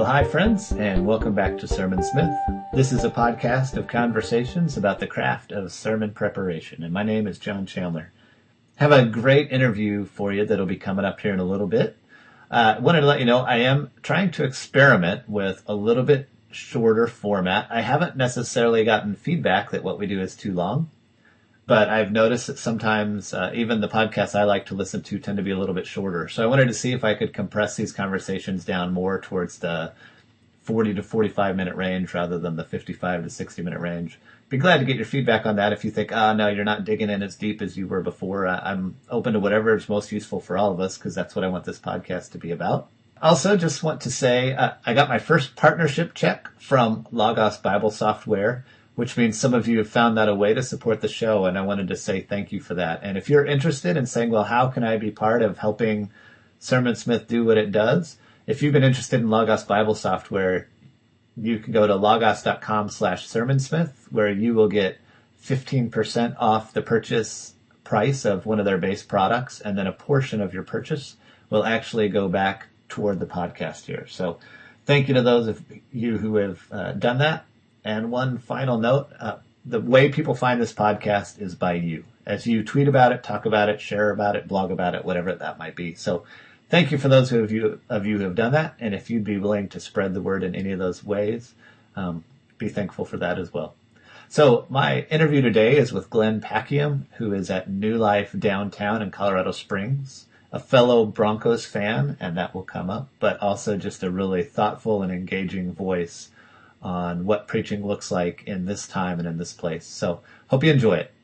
Well, hi, friends, and welcome back to Sermon Smith. This is a podcast of conversations about the craft of sermon preparation, and my name is John Chandler. I have a great interview for you that'll be coming up here in a little bit. I wanted to let you know I am trying to experiment with a little bit shorter format. I haven't necessarily gotten feedback that what we do is too long, but I've noticed that sometimes even the podcasts I like to listen to tend to be a little bit shorter. So I wanted to see if I could compress these conversations down more towards the 40 to 45 minute range rather than the 55 to 60 minute range. Be glad to get your feedback on that. If you think, no, you're not digging in as deep as you were before, I'm open to whatever is most useful for all of us, because that's what I want this podcast to be about. Also, just want to say I got my first partnership check from Logos Bible Software, which means some of you have found that a way to support the show, and I wanted to say thank you for that. And if you're interested in saying, well, how can I be part of helping Sermon Smith do what it does? If you've been interested in Logos Bible Software, you can go to logos.com/sermonsmith, where you will get 15% off the purchase price of one of their base products, and then a portion of your purchase will actually go back toward the podcast here. So thank you to those of you who have done that. And one final note, the way people find this podcast is by you. As you tweet about it, talk about it, share about it, blog about it, whatever that might be. So thank you for those of you who have done that. And if you'd be willing to spread the word in any of those ways, be thankful for that as well. So my interview today is with Glenn Packiam, who is at New Life Downtown in Colorado Springs, a fellow Broncos fan, and that will come up, but also just a really thoughtful and engaging voice on what preaching looks like in this time and in this place. So hope you enjoy it.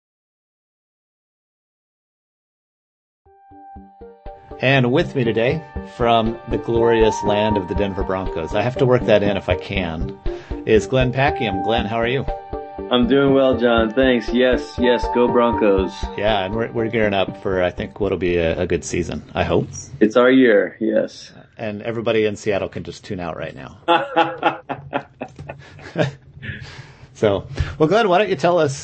And with me today from the glorious land of the Denver Broncos, I have to work that in if I can, is Glenn Packiam. Glenn, how are you? I'm doing well, John. Thanks. Yes, go Broncos. Yeah, and we're gearing up for, I think, what'll be a good season, I hope. It's our year, yes. And everybody in Seattle can just tune out right now. So, well, Glenn, why don't you tell us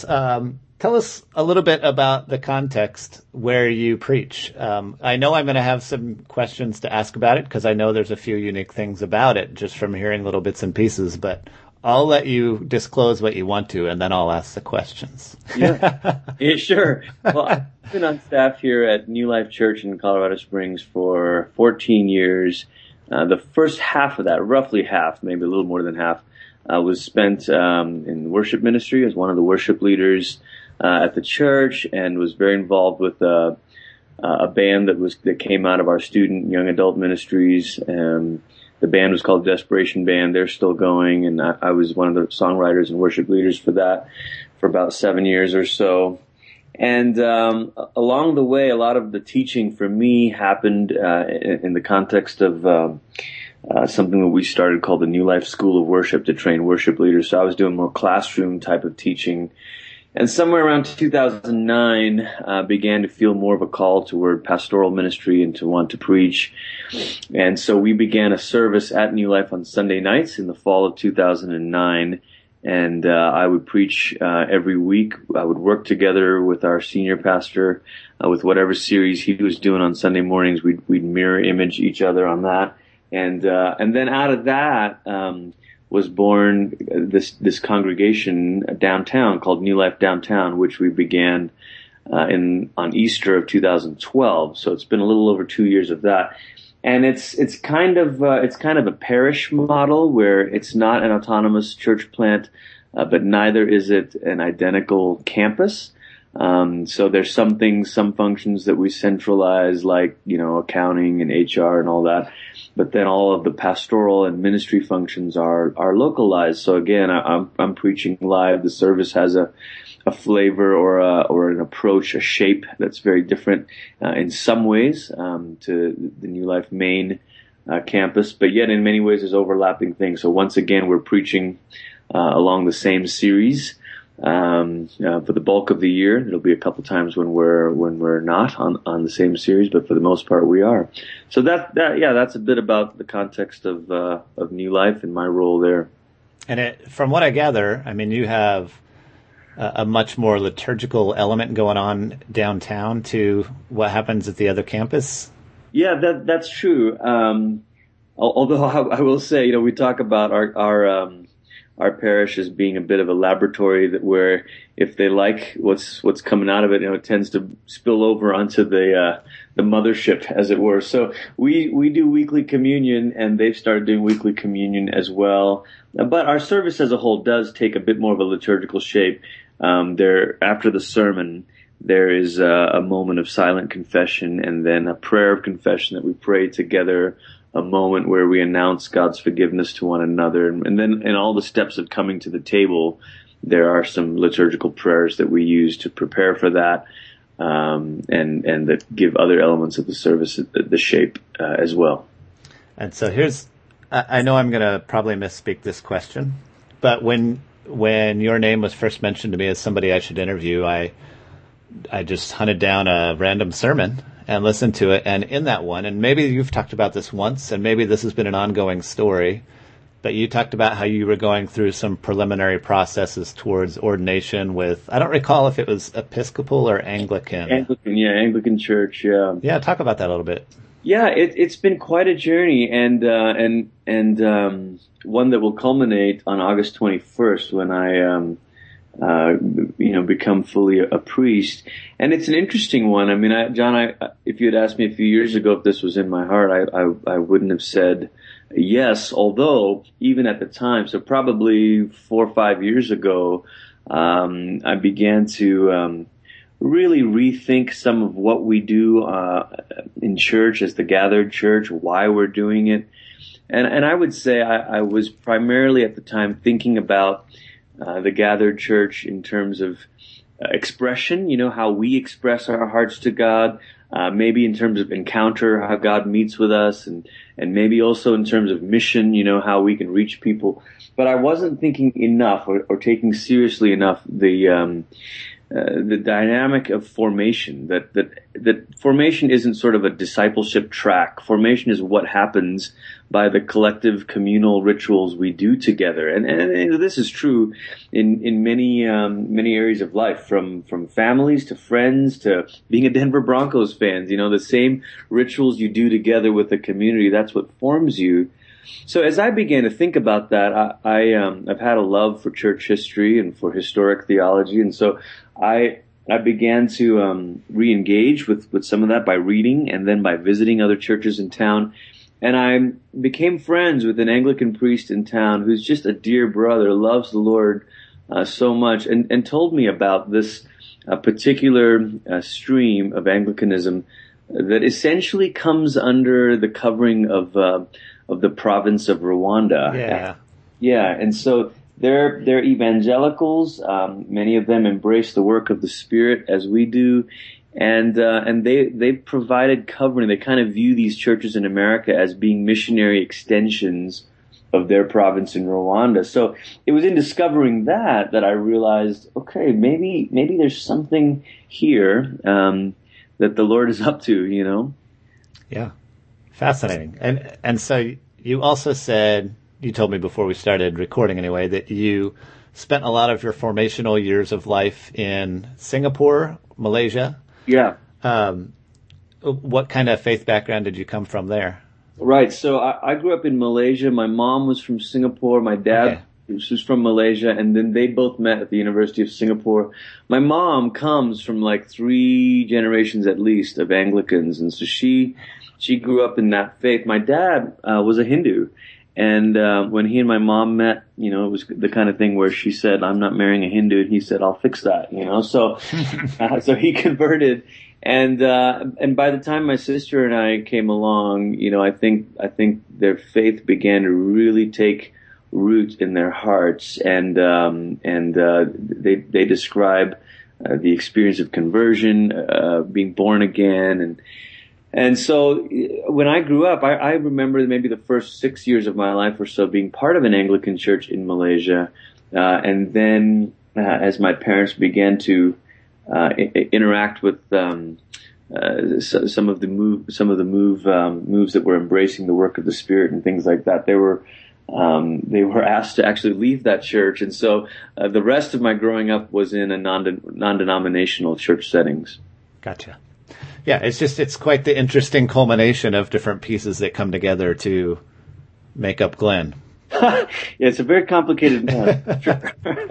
a little bit about the context where you preach. I know I'm going to have some questions to ask about it, because I know there's a few unique things about it just from hearing little bits and pieces, but I'll let you disclose what you want to, and then I'll ask the questions. Yeah, sure. Well, I've been on staff here at New Life Church in Colorado Springs for 14 years. The first half of that, roughly half, maybe a little more than half, was spent in worship ministry as one of the worship leaders at the church, and was very involved with a band that came out of our student young adult ministries. The band was called Desperation Band. They're still going, and I was one of the songwriters and worship leaders for that for about 7 years or so. And along the way, a lot of the teaching for me happened in the context of something that we started called the New Life School of Worship to train worship leaders. So I was doing more classroom type of teaching. And somewhere around 2009, began to feel more of a call toward pastoral ministry and to want to preach. And so we began a service at New Life on Sunday nights in the fall of 2009. And I would preach every week. I would work together with our senior pastor with whatever series he was doing on Sunday mornings. We'd mirror image each other on that. And then out of that was born this congregation downtown called New Life Downtown, which we began on Easter of 2012. So it's been a little over 2 years of that, and it's kind of a parish model where it's not an autonomous church plant, but neither is it an identical campus. So there's some functions that we centralize, like, accounting and HR and all that. But then all of the pastoral and ministry functions are localized. So again, I'm preaching live. The service has a flavor or an approach, a shape that's very different in some ways to the New Life main campus. But yet in many ways there's overlapping things. So once again, we're preaching along the same series. For the bulk of the year. There'll be a couple times when we're not on the same series, but for the most part we are. So that's a bit about the context of New Life and my role there. And from what I gather, I mean, you have a much more liturgical element going on downtown to what happens at the other campus. Yeah, that's true. Although I will say, we talk about our parish as being a bit of a laboratory where if they like what's coming out of it, it tends to spill over onto the mothership, as it were. So we do weekly communion, and they've started doing weekly communion as well. But our service as a whole does take a bit more of a liturgical shape. After the sermon, there is a moment of silent confession, and then a prayer of confession that we pray together, a moment where we announce God's forgiveness to one another. And then in all the steps of coming to the table, there are some liturgical prayers that we use to prepare for that, and that give other elements of the service the shape as well. And so I know I'm going to probably misspeak this question, but when your name was first mentioned to me as somebody I should interview, I just hunted down a random sermon and listened to it. And in that one, and maybe you've talked about this once, and maybe this has been an ongoing story, but you talked about how you were going through some preliminary processes towards ordination with, I don't recall if it was Episcopal or Anglican. Anglican Church, yeah. Yeah, talk about that a little bit. Yeah, it's been quite a journey, and one that will culminate on August 21st when I become fully a priest. And it's an interesting one. I mean, John, if you had asked me a few years ago if this was in my heart, I wouldn't have said yes, although even at the time, so probably 4 or 5 years ago, I began to really rethink some of what we do in church as the gathered church, why we're doing it. And I would say I was primarily at the time thinking about the gathered church in terms of expression, how we express our hearts to God, maybe in terms of encounter, how God meets with us, and maybe also in terms of mission, how we can reach people. But I wasn't thinking enough or taking seriously enough the dynamic of formation, that formation isn't sort of a discipleship track. Formation is what happens by the collective communal rituals we do together. And this is true in many areas of life, from families to friends to being a Denver Broncos fan. The same rituals you do together with the community, that's what forms you. So as I began to think about that, I've had a love for church history and for historic theology, and so I began to re-engage with some of that by reading and then by visiting other churches in town. And I became friends with an Anglican priest in town who's just a dear brother, loves the Lord so much, and told me about this particular stream of Anglicanism that essentially comes under the covering of the province of Rwanda. Yeah, and so they're evangelicals. Many of them embrace the work of the Spirit as we do, and they've provided covering. They kind of view these churches in America as being missionary extensions of their province in Rwanda. So it was in discovering that I realized, okay, maybe there's something here that the Lord is up to. Yeah. Fascinating. And so you also said, you told me before we started recording anyway, that you spent a lot of your formational years of life in Singapore, Malaysia. Yeah. What kind of faith background did you come from there? Right. So I grew up in Malaysia. My mom was from Singapore. My dad was from Malaysia. And then they both met at the University of Singapore. My mom comes from like 3 generations at least of Anglicans. And so she grew up in that faith. My dad was a Hindu. And when he and my mom met, it was the kind of thing where she said, "I'm not marrying a Hindu," and he said, "I'll fix that." So so he converted. And by the time my sister and I came along, I think their faith began to really take root in their hearts, and they describe the experience of conversion, being born again, and so when I grew up, I remember maybe the first 6 years of my life or so being part of an Anglican church in Malaysia, and then as my parents began to interact with some of the moves that were embracing the work of the Spirit and things like that, they were asked to actually leave that church, and so the rest of my growing up was in a non-denominational church settings. Gotcha. Yeah, it's quite the interesting culmination of different pieces that come together to make up Glenn. Yeah, it's a very complicated math. Sure.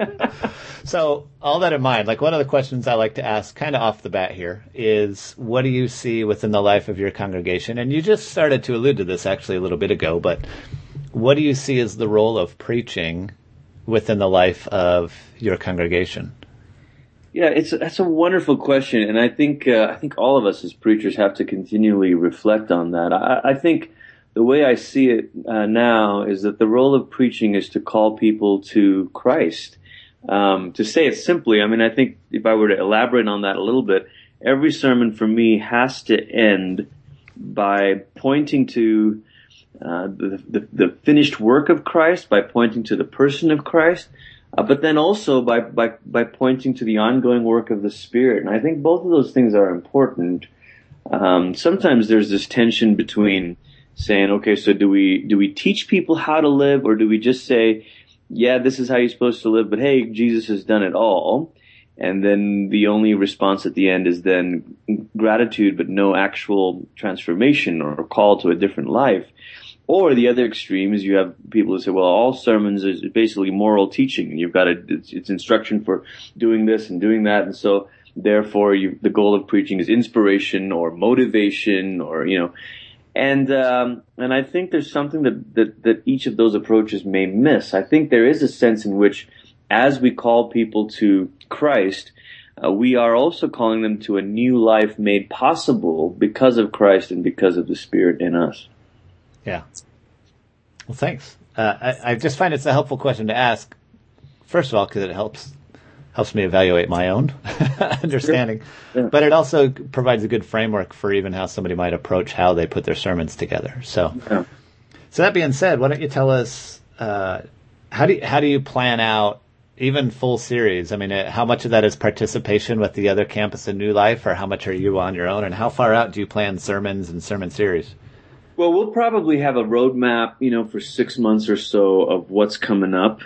So all that in mind, like one of the questions I like to ask kind of off the bat here is, what do you see within the life of your congregation? And you just started to allude to this actually a little bit ago, but what do you see as the role of preaching within the life of your congregation? Yeah, that's a wonderful question, and I think all of us as preachers have to continually reflect on that. I think the way I see it now is that the role of preaching is to call people to Christ. To say it simply, I mean, I think if I were to elaborate on that a little bit, every sermon for me has to end by pointing to the finished work of Christ, by pointing to the person of Christ, but then also by pointing to the ongoing work of the Spirit. And I think both of those things are important. Sometimes there's this tension between saying, okay, so do we teach people how to live, or do we just say, yeah, this is how you're supposed to live, but hey, Jesus has done it all. And then the only response at the end is then gratitude, but no actual transformation or call to a different life. Or the other extreme is you have people who say, well, all sermons is basically moral teaching, and you've got it's instruction for doing this and doing that. And so therefore the goal of preaching is inspiration or motivation or, and I think there's something that each of those approaches may miss. I think there is a sense in which, as we call people to Christ, we are also calling them to a new life made possible because of Christ and because of the Spirit in us. Yeah. Well, thanks. I just find it's a helpful question to ask. First of all, because it helps me evaluate my own understanding. Sure. Yeah. But it also provides a good framework for even how somebody might approach how they put their sermons together. So, yeah. So that being said, why don't you tell us how do you plan out even full series? I mean, how much of that is participation with the other campus in New Life, or how much are you on your own? And how far out do you plan sermons and sermon series? Well, we'll probably have a roadmap, for 6 months or so of what's coming up,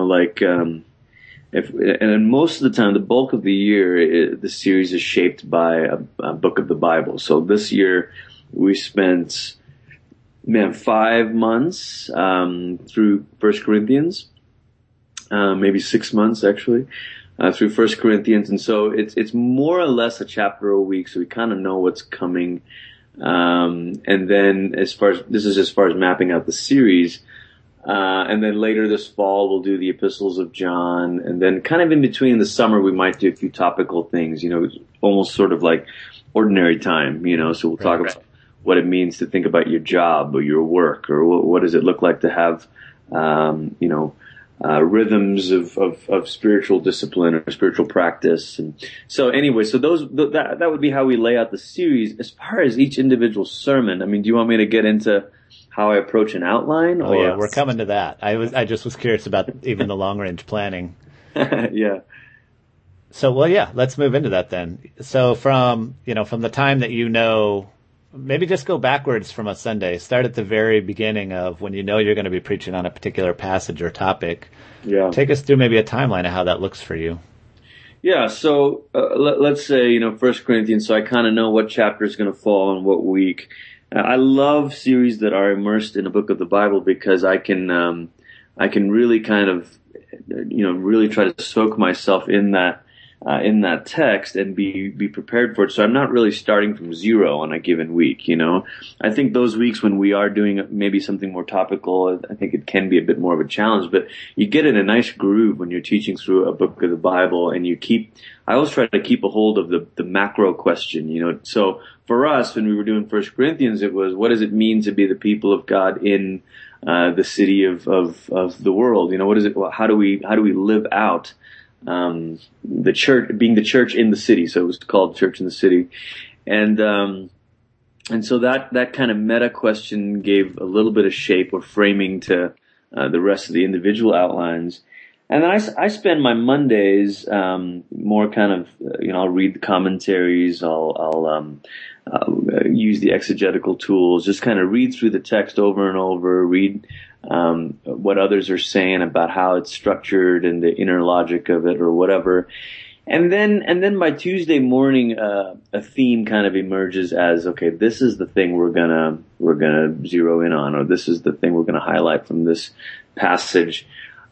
and most of the time, the bulk of the year, the series is shaped by a book of the Bible. So this year, we spent, 5 months through 1 Corinthians, maybe 6 months actually, through 1 Corinthians. And so it's more or less a chapter a week, so we kind of know what's coming. And then as far as mapping out the series, and then later this fall we'll do the epistles of John, and then kind of in between the summer we might do a few topical things, almost sort of like ordinary time, so we'll talk about what it means to think about your job or your work, or what does it look like to have, rhythms of spiritual discipline or spiritual practice. And so anyway, so that would be how we lay out the series. As far as each individual sermon, I mean, do you want me to get into how I approach an outline? Oh, yeah, we're coming to that. I just was curious about even the long range planning. Yeah. So, well, yeah, let's move into that then. So from the time that maybe just go backwards from a Sunday. Start at the very beginning of when you're going to be preaching on a particular passage or topic. Yeah. Take us through maybe a timeline of how that looks for you. Yeah, so let's say, 1 Corinthians, so I kind of know what chapter is going to fall on what week. I love series that are immersed in a book of the Bible because I can really kind of, really try to soak myself in that text and be prepared for it. So I'm not really starting from zero on a given week, I think those weeks when we are doing maybe something more topical, I think it can be a bit more of a challenge, but you get in a nice groove when you're teaching through a book of the Bible, and I always try to keep a hold of the macro question, So for us, when we were doing 1 Corinthians, it was, what does it mean to be the people of God in the city of the world? What is it? How do we live out the church, being the church in the city? So it was called Church in the City. And so that kind of meta question gave a little bit of shape or framing to the rest of the individual outlines. And then I spend my Mondays more kind of, I'll read the commentaries, I'll use the exegetical tools, just kind of read through the text over and over, read what others are saying about how it's structured and the inner logic of it or whatever. And then by Tuesday morning, a theme kind of emerges as, okay, this is the thing we're gonna zero in on, or this is the thing we're gonna highlight from this passage.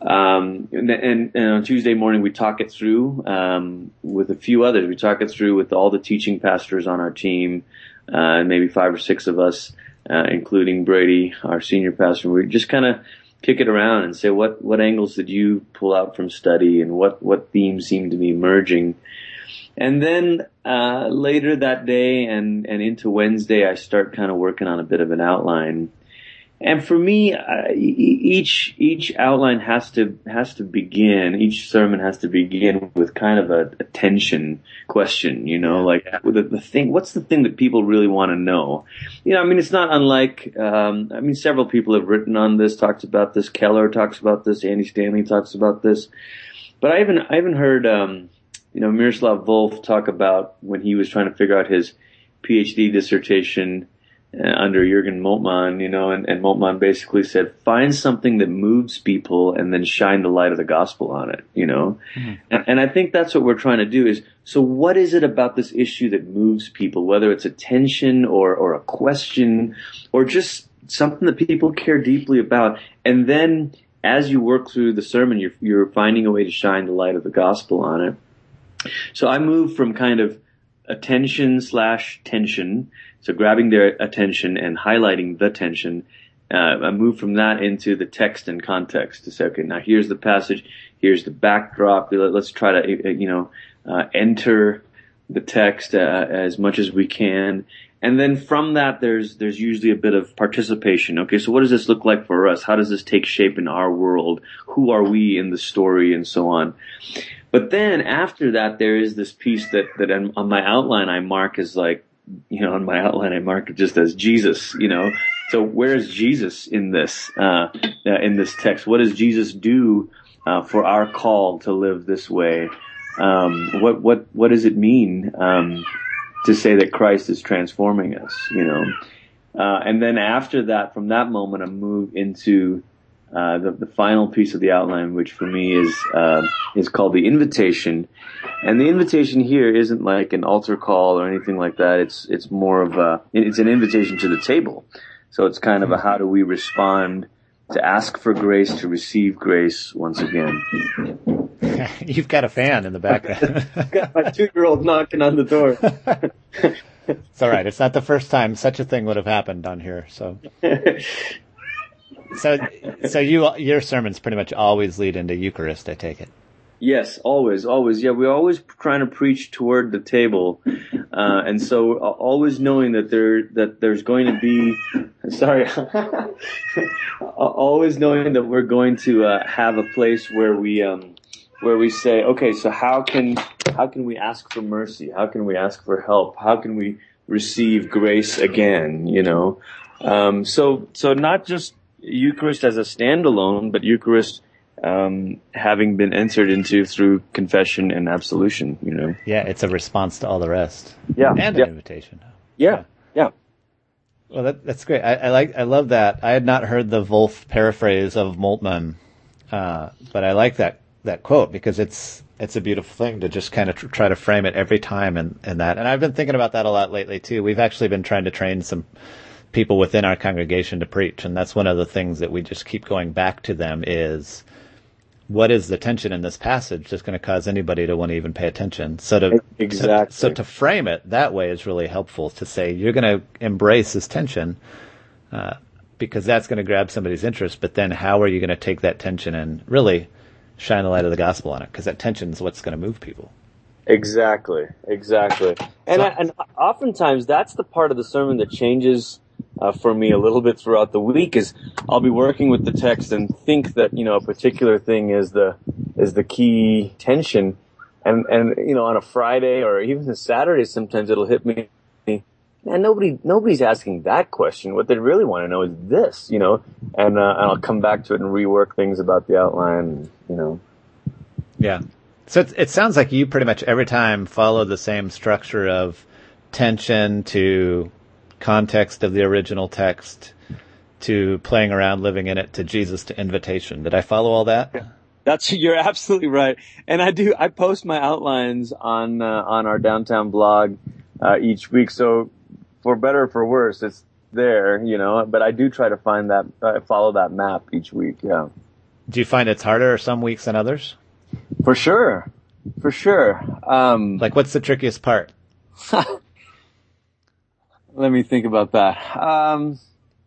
And on Tuesday morning, we talk it through, with a few others. We talk it through with all the teaching pastors on our team, maybe 5 or 6 of us, including Brady, our senior pastor. We just kind of kick it around and say, what angles did you pull out from study, and what themes seem to be emerging? And then, later that day and into Wednesday, I start kind of working on a bit of an outline. And for me, each outline has to begin, each sermon has to begin with kind of a tension question, like the thing, what's the thing that people really want to know? It's not unlike, several people have written on this, talked about this. Keller talks about this. Andy Stanley talks about this. But I even heard, Miroslav Volf talk about when he was trying to figure out his PhD dissertation under Jürgen Moltmann, and Moltmann basically said, find something that moves people and then shine the light of the gospel on it, Mm-hmm. And I think that's what we're trying to do is, so what is it about this issue that moves people, whether it's a tension or a question or just something that people care deeply about? And then as you work through the sermon, you're finding a way to shine the light of the gospel on it. So I moved from kind of attention/tension, so grabbing their attention and highlighting the tension. I moved from that into the text and context to say, okay, now here's the passage, here's the backdrop. Let's try to, enter the text as much as we can. And then from that, there's usually a bit of participation. Okay, so what does this look like for us? How does this take shape in our world? Who are we in the story, and so on? But then after that, there is this piece that on my outline I mark as like, on my outline I mark it just as Jesus, So where is Jesus in this text? What does Jesus do for our call to live this way? What does it mean to say that Christ is transforming us? And then after that, from that moment, I move into the final piece of the outline, which for me is called the invitation. And the invitation here isn't like an altar call or anything like that. It's more of it's an invitation to the table. So it's kind of a how do we respond to ask for grace, to receive grace once again. You've got a fan in the background. I've got my 2-year-old knocking on the door. It's all right. It's not the first time such a thing would have happened on here. So your sermons pretty much always lead into Eucharist, I take it. Yes, always. Yeah, we're always trying to preach toward the table, and so always knowing that there's going to be. Sorry, always knowing that we're going to have a place where we say, okay, so how can we ask for mercy? How can we ask for help? How can we receive grace again? So not just Eucharist as a standalone, but Eucharist having been entered into through confession and absolution, Yeah, it's a response to all the rest. Yeah. And an invitation. Yeah. Well, that's great. I love that. I had not heard the Wolf paraphrase of Moltmann, but I like that quote because it's a beautiful thing to just kind of try to frame it every time and that. And I've been thinking about that a lot lately too. We've actually been trying to train some people within our congregation to preach, and that's one of the things that we just keep going back to them is, what is the tension in this passage that's going to cause anybody to want to even pay attention? So to frame it that way is really helpful, to say you're going to embrace this tension because that's going to grab somebody's interest, but then how are you going to take that tension and really shine the light of the gospel on it? Because that tension is what's going to move people. Exactly. And oftentimes that's the part of the sermon that changes for me a little bit throughout the week. Is I'll be working with the text and think that a particular thing is the key tension, and on a Friday or even a Saturday sometimes it'll hit me, man, nobody's asking that question. What they really want to know is this, and I'll come back to it and rework things about the outline, Yeah. So it sounds like you pretty much every time follow the same structure of tension to context of the original text to playing around, living in it, to Jesus, to invitation. Did I follow all that? You're absolutely right. And I post my outlines on our downtown blog, each week. So for better or for worse, it's there, but I do try to follow that map each week. Yeah. Do you find it's harder some weeks than others? For sure. Like, what's the trickiest part? Let me think about that.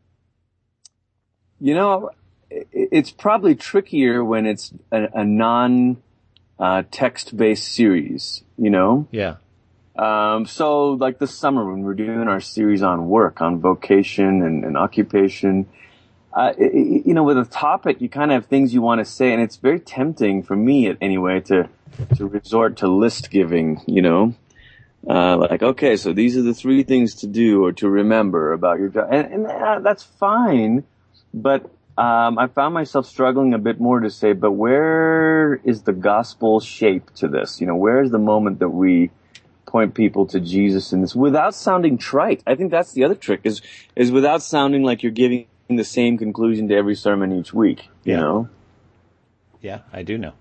It's probably trickier when it's a non-text-based series, Yeah. So like this summer when we're doing our series on work, on vocation and occupation, with a topic, you kind of have things you want to say, and it's very tempting for me anyway to resort to list giving, like, okay, so these are the 3 things to do or to remember about your job. And that's fine. But, I found myself struggling a bit more to say, but where is the gospel shape to this? Where is the moment that we point people to Jesus in this without sounding trite? I think that's the other trick is without sounding like you're giving the same conclusion to every sermon each week, you know? Yeah, I do know.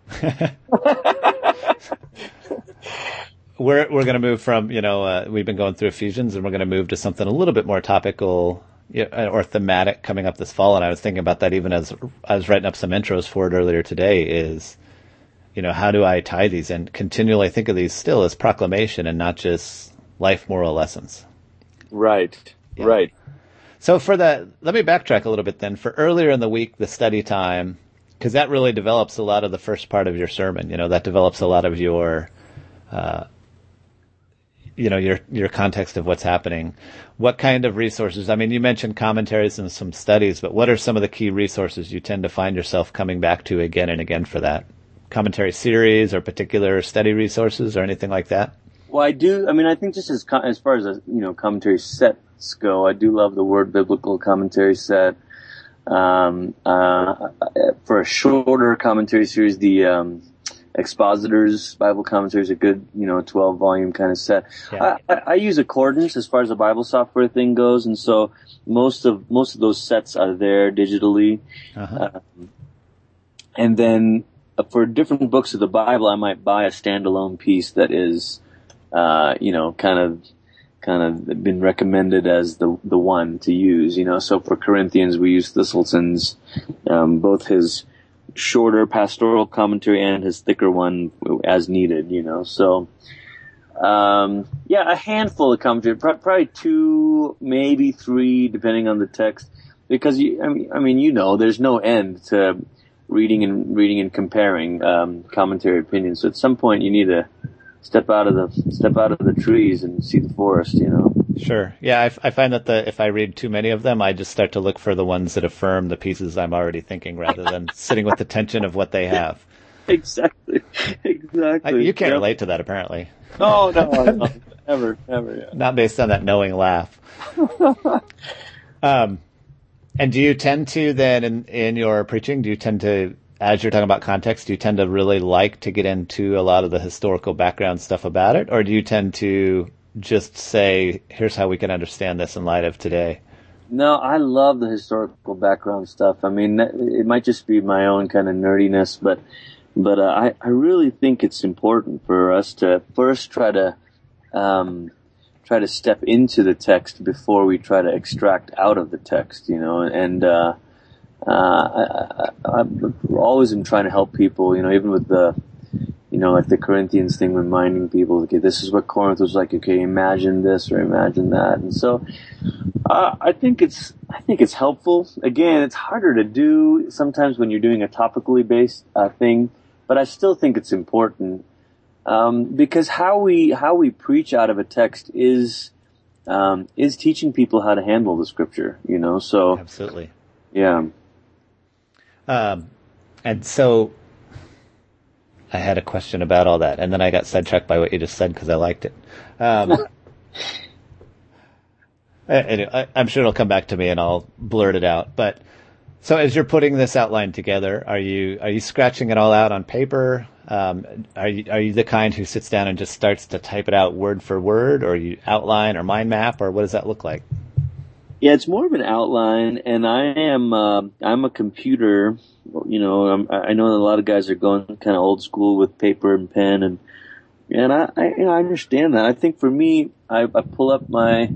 We're going to move from, we've been going through Ephesians, and we're going to move to something a little bit more topical or thematic coming up this fall. And I was thinking about that even as I was writing up some intros for it earlier today is, how do I tie these and continually think of these still as proclamation and not just life moral lessons? Right. Yeah. Right. So let me backtrack a little bit then. For earlier in the week, the study time, because that really develops a lot of the first part of your sermon. That develops a lot of your your context of what's happening. What kind of resources? I mean, you mentioned commentaries and some studies, but what are some of the key resources you tend to find yourself coming back to again and again for that? Commentary series or particular study resources or anything like that? Well, I do. I mean, I think just as far as commentary sets go, I do love the Word Biblical commentary set. For a shorter commentary series, the Expositors Bible Commentary is a good, 12-volume kind of set. Yeah. I use Accordance as far as the Bible software thing goes, and so most of those sets are there digitally. Uh-huh. And then for different books of the Bible, I might buy a standalone piece that is, kind of been recommended as the one to use. So for Corinthians, we use Thistleton's, both his shorter pastoral commentary and his thicker one as needed, So, a handful of commentary, probably 2, maybe 3, depending on the text, because there's no end to reading and comparing, commentary opinions. So at some point you need to step out of the trees and see the forest, Sure. Yeah, I find that if I read too many of them, I just start to look for the ones that affirm the pieces I'm already thinking rather than sitting with the tension of what they have. Exactly. You can't relate to that, apparently. No, never, yeah. Not based on that knowing laugh. And do you tend to then, in your preaching, as you're talking about context, do you tend to really like to get into a lot of the historical background stuff about it? Or do you tend to just say, here's how we can understand this in light of today? No, I love the historical background stuff. I mean, it might just be my own kind of nerdiness, but I really think it's important for us to first try to step into the text before we try to extract out of the text, and I've always been trying to help people, even with the, like the Corinthians thing, reminding people, okay, this is what Corinth was like. Okay, imagine this or imagine that. And so, I think it's helpful. Again, it's harder to do sometimes when you're doing a topically based, thing, but I still think it's important, because how we preach out of a text is teaching people how to handle the scripture, so. Absolutely. Yeah. And so I had a question about all that, and then I got sidetracked by what you just said because I liked it. Anyway, I'm sure it'll come back to me and I'll blurt it out. But so as you're putting this outline together, are you scratching it all out on paper? Are you the kind who sits down and just starts to type it out word for word, or you outline or mind map, or what does that look like? Yeah, it's more of an outline, and I'm a computer. I know a lot of guys are going kind of old school with paper and pen, and I understand that. I think for me, I pull up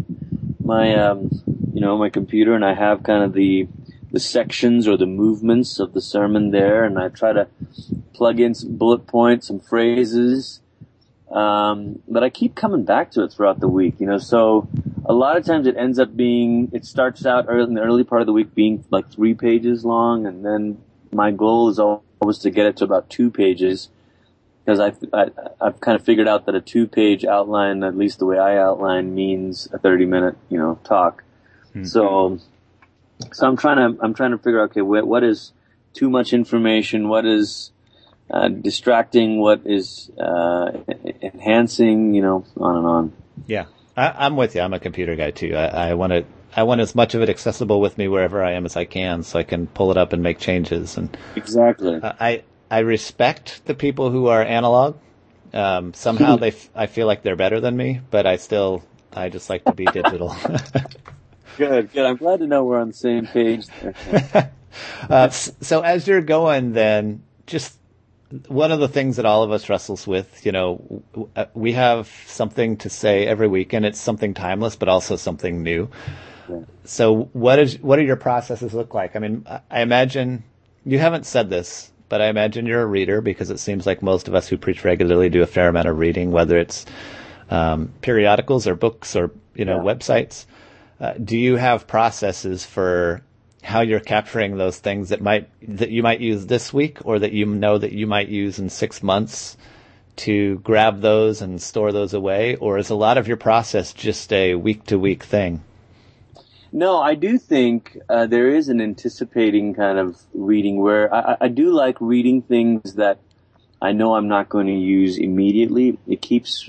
my computer, and I have kind of the sections or the movements of the sermon there, and I try to plug in some bullet points, some phrases. But I keep coming back to it throughout the week, so a lot of times it starts out in the early part of the week being like 3 pages long, and then my goal is always to get it to about 2 pages, because I've kind of figured out that a 2-page outline, at least the way I outline, means a 30-minute, talk. Mm-hmm. So I'm trying to figure out, okay, what is too much information? What is distracting? What is enhancing? On and on. Yeah, I'm with you. I'm a computer guy too. I want as much of it accessible with me wherever I am as I can, so I can pull it up and make changes. And exactly. I respect the people who are analog. Somehow I feel like they're better than me, but I just like to be digital. Good. I'm glad to know we're on the same page there. So as you're going, then, just one of the things that all of us wrestles with, we have something to say every week, and it's something timeless, but also something new. Yeah. So what do your processes look like? I mean, I imagine you haven't said this, but I imagine you're a reader, because it seems like most of us who preach regularly do a fair amount of reading, whether it's periodicals or books or websites. Do you have processes for how you're capturing those things that you might use this week, or that that you might use in 6 months, to grab those and store those away? Or is a lot of your process just a week-to-week thing? No, I do think there is an anticipating kind of reading where I do like reading things that I know I'm not going to use immediately. It keeps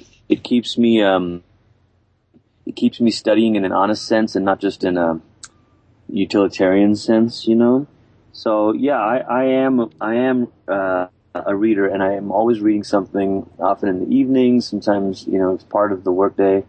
me studying in an honest sense, and not just in a utilitarian sense, So yeah, I am a reader, and I am always reading something, often in the evenings. Sometimes, it's part of the workday.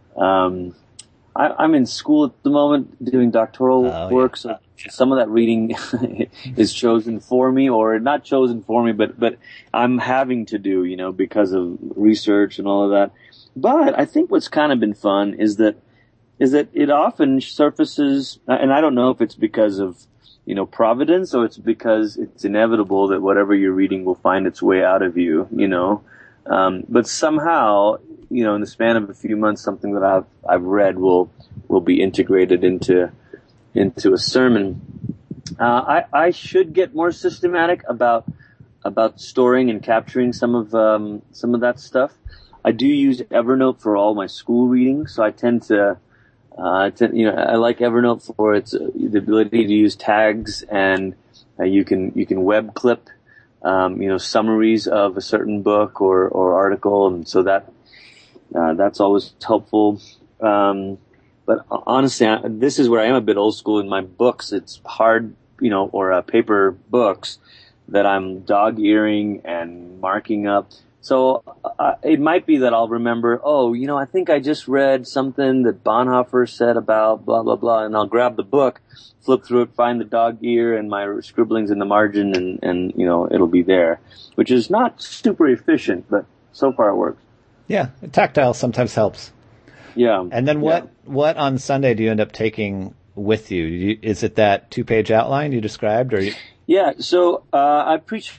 I'm in school at the moment doing doctoral work, so some of that reading is chosen for me, or not chosen for me, but I'm having to do, because of research and all of that. But I think what's kind of been fun is that it often surfaces, and I don't know if it's because of, providence, or it's because it's inevitable that whatever you're reading will find its way out of you, but somehow, in the span of a few months, something that I've read will be integrated into a sermon. I should get more systematic about storing and capturing some of that stuff. I do use Evernote for all my school reading, so I tend to, I like Evernote for its the ability to use tags, and you can web clip, summaries of a certain book or article, and so that's always helpful. But honestly, this is where I am a bit old school in my books. It's hard, or paper books that I'm dog-earing and marking up. So it might be that I'll remember, I think I just read something that Bonhoeffer said about blah, blah, blah, and I'll grab the book, flip through it, find the dog ear and my scribblings in the margin, and it'll be there, which is not super efficient, but so far it works. Yeah, tactile sometimes helps. Yeah. And then what on Sunday do you end up taking with you? Is it that 2-page outline you described? Yeah, so I preach...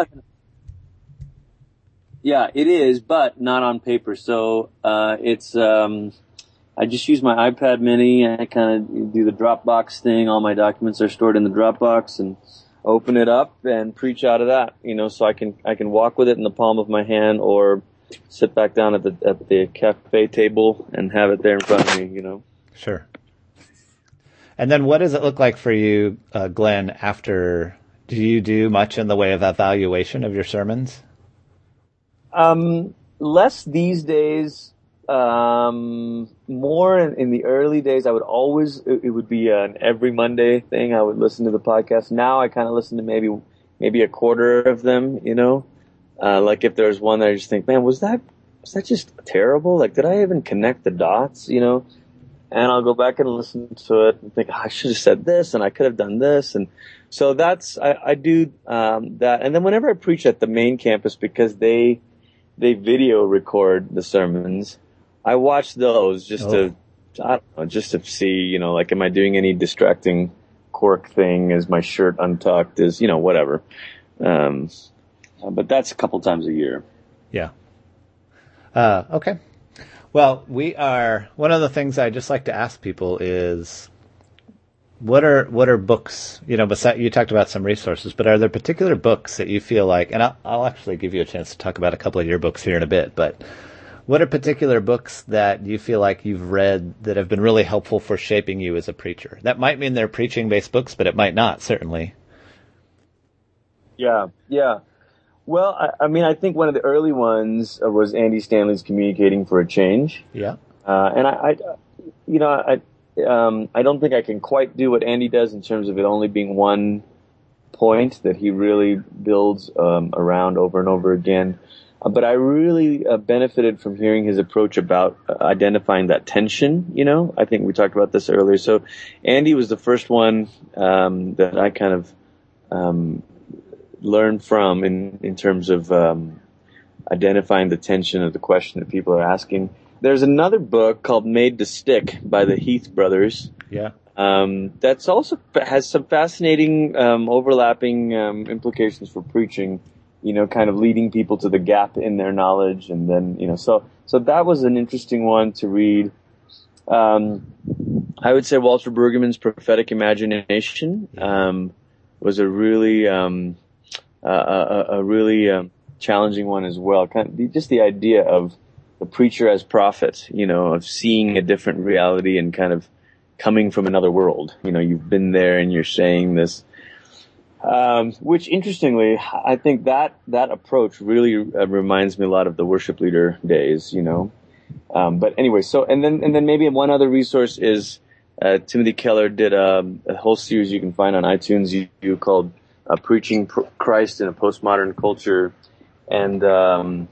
Yeah, it is, but not on paper. So it's I just use my iPad mini, and I kind of do the Dropbox thing. All my documents are stored in the Dropbox, and open it up and preach out of that. So I can walk with it in the palm of my hand, or sit back down at the cafe table and have it there in front of me. Sure. And then what does it look like for you, Glenn? After, do you do much in the way of evaluation of your sermons? Less these days, more in the early days. I would always, it would be an every Monday thing. I would listen to the podcast. Now I kind of listen to maybe a quarter of them, like if there's one that I just think, man, was that just terrible? Like, did I even connect the dots, and I'll go back and listen to it and think, I should have said this and I could have done this. And so I do that. And then whenever I preach at the main campus, because they video record the sermons, I watch those just to see, like, am I doing any distracting quirk thing? Is my shirt untucked? Is, whatever. But that's a couple times a year. Yeah. Okay. Well, one of the things I just like to ask people is, what are books, besides, you talked about some resources, but are there particular books that you feel like, and I'll actually give you a chance to talk about a couple of your books here in a bit, but what are particular books that you feel like you've read that have been really helpful for shaping you as a preacher? That might mean they're preaching-based books, but it might not, certainly. Yeah. Well, I think one of the early ones was Andy Stanley's Communicating for a Change. Yeah. And I don't think I can quite do what Andy does in terms of it only being one point that he really builds around over and over again. But I really benefited from hearing his approach about identifying that tension. I think we talked about this earlier. So Andy was the first one that I kind of learned from in terms of identifying the tension of the question that people are asking. There's another book called Made to Stick by the Heath brothers. Yeah. That's also has some fascinating overlapping implications for preaching, kind of leading people to the gap in their knowledge. And then, so that was an interesting one to read. I would say Walter Brueggemann's Prophetic Imagination was a really challenging one as well. Just the idea of the preacher as prophet, of seeing a different reality and kind of coming from another world. You've been there and you're saying this. Which interestingly, I think that approach really reminds me a lot of the worship leader days, But anyway, and then maybe one other resource is Timothy Keller did a whole series you can find on iTunes called Preaching Christ in a Postmodern Culture, and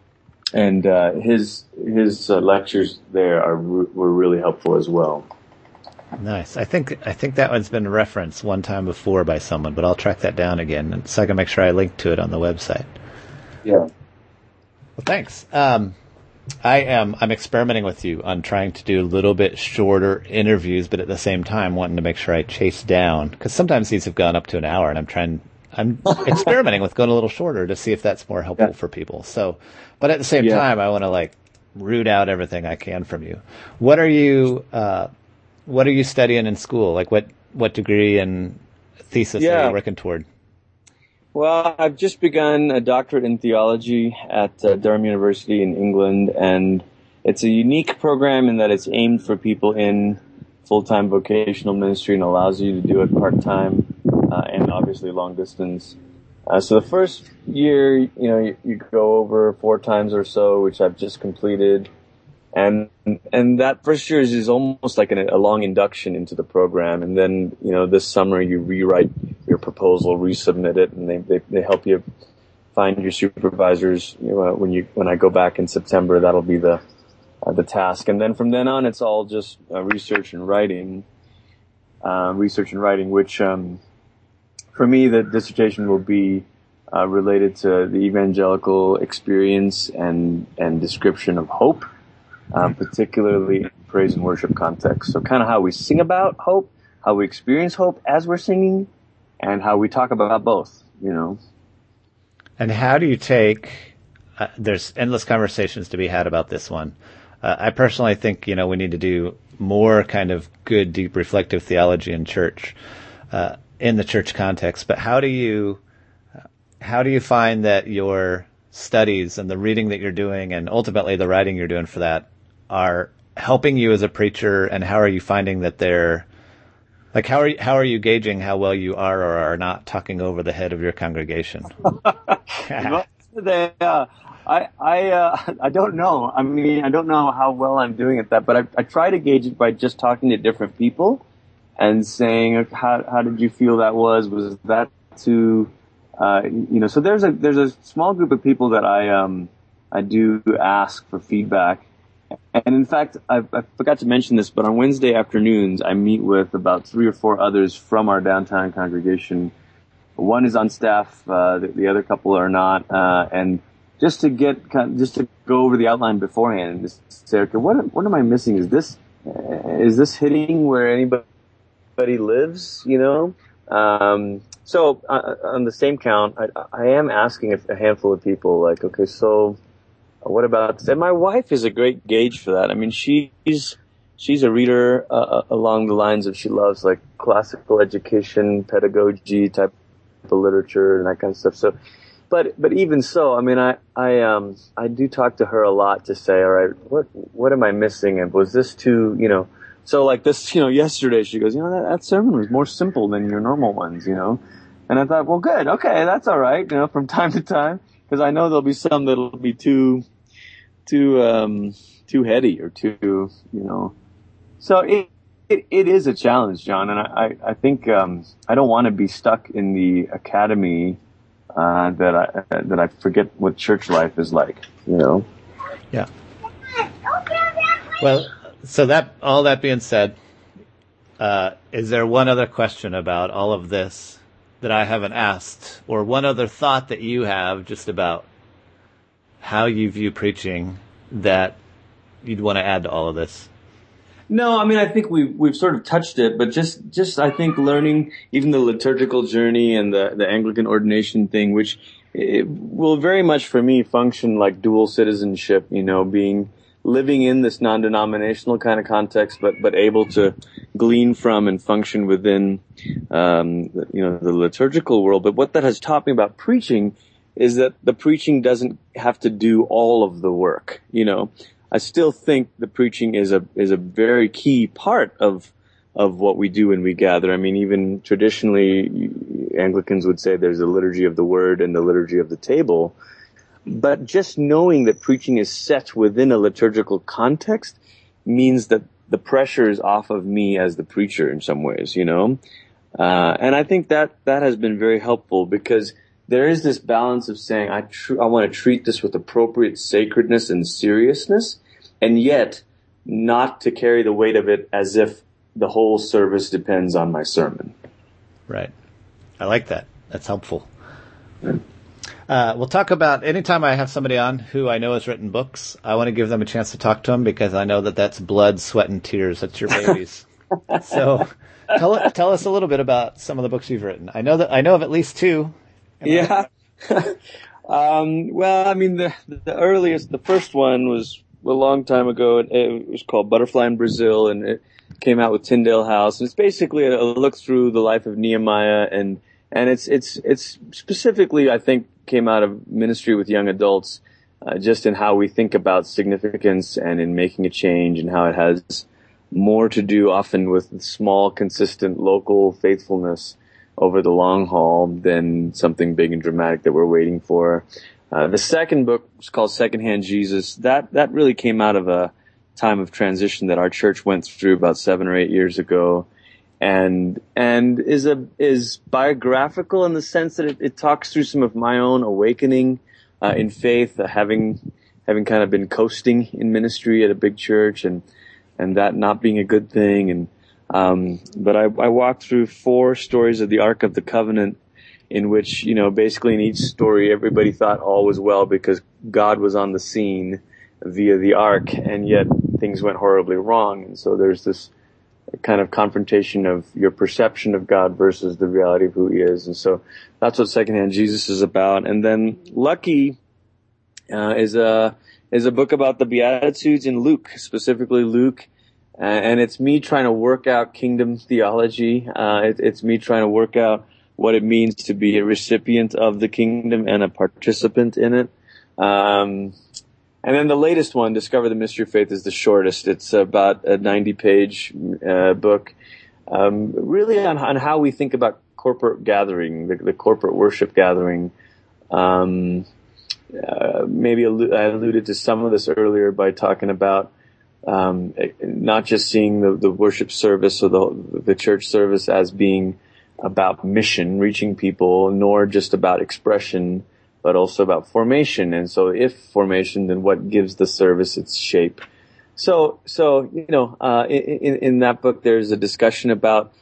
his lectures there were really helpful as well. Nice. I think that one's been referenced one time before by someone, but I'll track that down again so I can make sure I link to it on the website. Yeah. Well, thanks. I'm experimenting with you on trying to do a little bit shorter interviews, but at the same time wanting to make sure I chase down, because sometimes these have gone up to an hour, and I'm experimenting with going a little shorter to see if that's more helpful for people. So, but at the same time, I want to root out everything I can from you. What are you studying in school? Like what degree and thesis are you working toward? Well, I've just begun a doctorate in theology at Durham University in England, and it's a unique program in that it's aimed for people in full-time vocational ministry and allows you to do it part-time and obviously long distance. So the first year, you go over 4 times or so, which I've just completed. And that first year is almost like a long induction into the program. And then, this summer you rewrite your proposal, resubmit it, and they help you find your supervisors. When I go back in September, that'll be the task. And then from then on, it's all just research and writing, which, for me, the dissertation will be related to the evangelical experience and description of hope. Particularly in praise and worship context. So kind of how we sing about hope, how we experience hope as we're singing, and how we talk about both, And how do you take, there's endless conversations to be had about this one. I personally think, we need to do more kind of good, deep, reflective theology in church, in the church context. But how do you find that your studies and the reading that you're doing and ultimately the writing you're doing for that are helping you as a preacher, and how are you finding that they're how are you gauging how well you are or are not talking over the head of your congregation? I don't know. I don't know how well I'm doing at that, but I try to gauge it by just talking to different people and saying, how did you feel that was? Was that too, so there's a small group of people that I do ask for feedback. And in fact, I forgot to mention this, but on Wednesday afternoons, I meet with about 3 or 4 others from our downtown congregation. One is on staff, the other couple are not, and just to go over the outline beforehand and just say, okay, what am I missing? Is this hitting where anybody lives? So on the same count, I am asking a handful of people, like, okay, so what about this? And my wife is a great gauge for that. I mean, she's a reader along the lines of, she loves like classical education, pedagogy type of literature and that kind of stuff. So, but even so, I mean, I do talk to her a lot to say, all right, what am I missing? And was this too, so like this, yesterday she goes, that sermon was more simple than your normal ones, And I thought, well, good. Okay. That's all right. From time to time, because I know there'll be some that'll be too heady or too, So it is a challenge, John. And I think, I don't want to be stuck in the academy, that I forget what church life is like, Yeah. Well, so all that being said, is there one other question about all of this that I haven't asked, or one other thought that you have just about how you view preaching that you'd want to add to all of this? No, I mean, I think we've sort of touched it, but just I think learning even the liturgical journey and the Anglican ordination thing, which it will very much for me function like dual citizenship, living in this non-denominational kind of context, but able to glean from and function within, the liturgical world. But what that has taught me about preaching is that the preaching doesn't have to do all of the work, I still think the preaching is a very key part of what we do when we gather. I mean, even traditionally, Anglicans would say there's a liturgy of the word and the liturgy of the table. But just knowing that preaching is set within a liturgical context means that the pressure is off of me as the preacher in some ways, And I think that has been very helpful, because there is this balance of saying, I want to treat this with appropriate sacredness and seriousness, and yet not to carry the weight of it as if the whole service depends on my sermon. Right. I like that. That's helpful. We'll talk about, anytime I have somebody on who I know has written books, I want to give them a chance to talk to them, because I know that's blood, sweat, and tears. That's your babies. So tell us a little bit about some of the books you've written. I know of at least 2. Yeah. Well, I mean, the first one was a long time ago. It was called Butterfly in Brazil, and it came out with Tyndale House. And it's basically a look through the life of Nehemiah, and it's specifically, I think, came out of ministry with young adults, just in how we think about significance and in making a change, and how it has more to do often with small, consistent, local faithfulness over the long haul than something big and dramatic that we're waiting for. The second book was called Secondhand Jesus. That really came out of a time of transition that our church went through about 7 or 8 years ago, and is biographical in the sense that it talks through some of my own awakening in faith, having kind of been coasting in ministry at a big church, and that not being a good thing. And but I walked through 4 stories of the Ark of the Covenant, in which, basically in each story, everybody thought all was well because God was on the scene via the Ark, and yet things went horribly wrong. And so there's this kind of confrontation of your perception of God versus the reality of who he is. And so that's what Secondhand Jesus is about. And then Lucky is a book about the Beatitudes in Luke, specifically Luke. And it's me trying to work out kingdom theology. It's me trying to work out what it means to be a recipient of the kingdom and a participant in it. And then the latest one, Discover the Mystery of Faith, is the shortest. It's about a 90-page book, really on how we think about corporate gathering, the corporate worship gathering. Maybe I alluded to some of this earlier by talking about not just seeing the worship service or the church service as being about mission, reaching people, nor just about expression, but also about formation. And so if formation, then what gives the service its shape? So in that book, there's a discussion about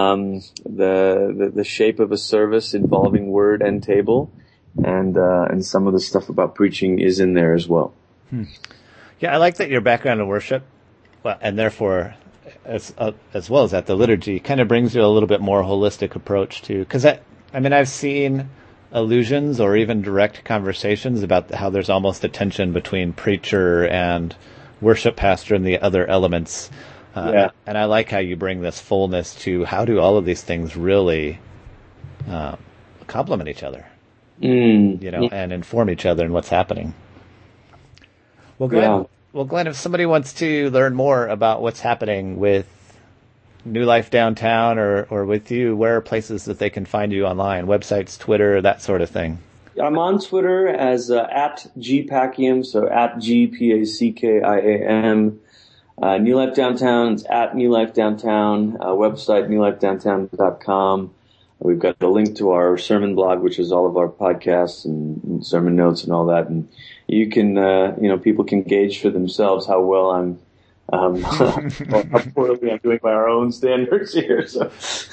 the shape of a service involving word and table, and some of the stuff about preaching is in there as well. Yeah, I like that your background in worship, and therefore, as well as that, the liturgy kind of brings you a little bit more holistic approach to. Because I've seen allusions or even direct conversations about how there's almost a tension between preacher and worship pastor and the other elements. And I like how you bring this fullness to how do all of these things really complement each other, and inform each other in what's happening. Well, Glenn, if somebody wants to learn more about what's happening with New Life Downtown or with you, where are places that they can find you online? Websites, Twitter, that sort of thing? I'm on Twitter as at GPACkiam, so at GPACKIAM. New Life Downtown is at New Life Downtown. Website newlifedowntown.com. We've got the link to our sermon blog, which is all of our podcasts and sermon notes and all that. And you can, people can gauge for themselves how well how poorly I'm doing by our own standards here. So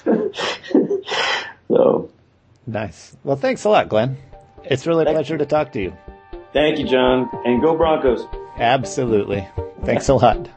nice. Well, thanks a lot, Glenn. It's really a pleasure to talk to you. Thank you, John. And go Broncos. Absolutely. Thanks a lot.